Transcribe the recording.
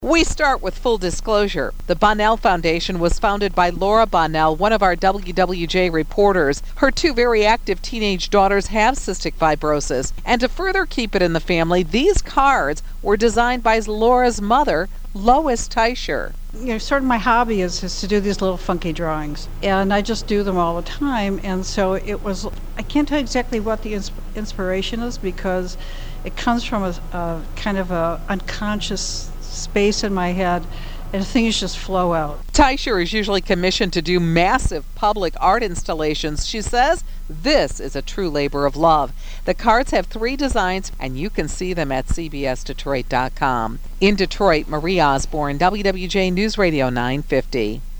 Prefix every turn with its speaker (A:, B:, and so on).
A: We start with full disclosure. The Bonnell Foundation was founded by Laura Bonnell, one of our WWJ reporters. Her two very active teenage daughters have cystic fibrosis. And to further keep it in the family, these cards were designed by Laura's mother, Lois Teicher.
B: Sort of my hobby is to do these little funky drawings, and I just do them all the time. And so I can't tell exactly what the inspiration is, because it comes from a kind of a unconscious space in my head, and things just flow out.
A: Teicher is usually commissioned to do massive public art installations. She says this is a true labor of love. The cards have 3 designs, and you can see them at cbsdetroit.com. In Detroit, Marie Osborne, WWJ News Radio 950.